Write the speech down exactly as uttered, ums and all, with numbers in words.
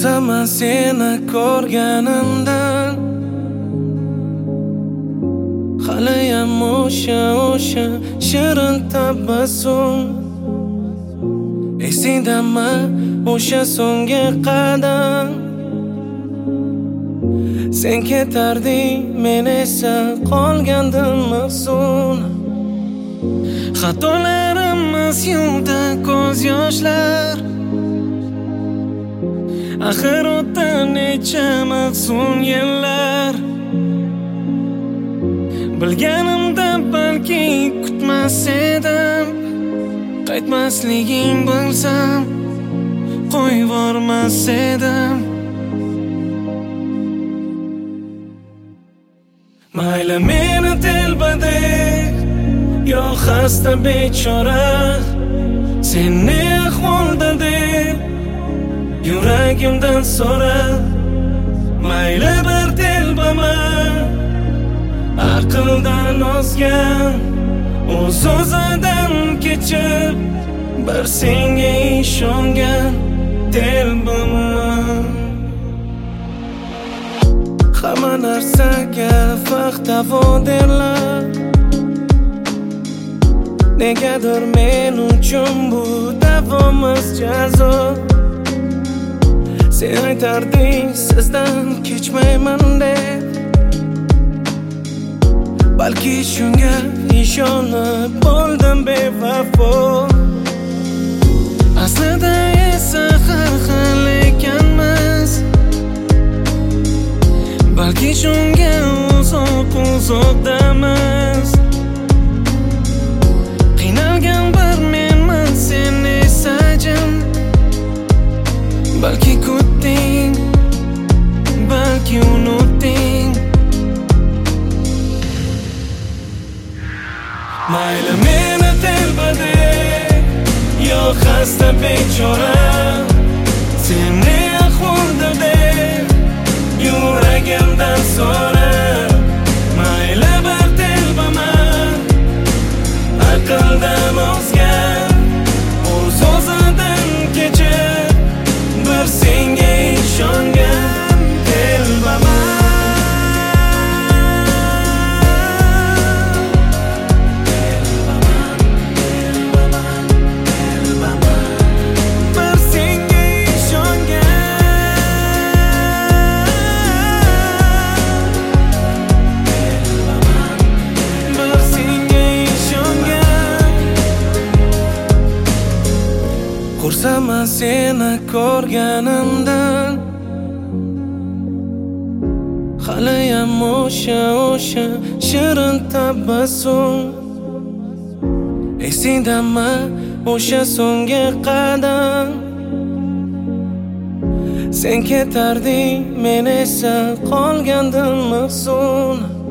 Xursandman seni ko'rganimdan, haliyam o'sha o'sha shirin tabassum. Esingdami o'sha so'nggi qadam? Sen ketarding, men esa qolgandim mahzun. Xatolarimiz yuvdi ko'z yoshlar, axir o'tdi necha mahzun yillar. Bilganimda balki kutmas edim, qaytmasliging bilsam qo'yvormas edim. Mayli meni telbadek, yo xasta bechora, sen ne ahvolda deb yuragimdan so'ra. Mayli bir telbaman, aqldan ozgan, o'z o'zidan kechib, bir senga ishongan telbaman. Hamma narsaga vaqt-davo derlar, negadir men uchun bu davomas jazo. Sen aytarding sizdan kechmayman deb, balki shunga ishonib bo'ldim bevafo. Aslida esa har xil ekanmiz, balki shunga uzoq-uzoqdamiz. Qiynalgan bir menman, sen esa jim, balki kutding, balki unutding. Mayli meni telbadek, yo xasta bechora, sen ne ahvolda deb yuragimdan so'ra. Mayli bir telbaman, aqldan ozgan, o'z o'zidan kechib, bir senga ishongan telbaman. Xursandman seni ko'rganimdan, haliyam o'sha o'sha shirin tabassum. Esingdami o'sha so'nggi qadam? Sen ketarding, men esa qolgandim mahzun.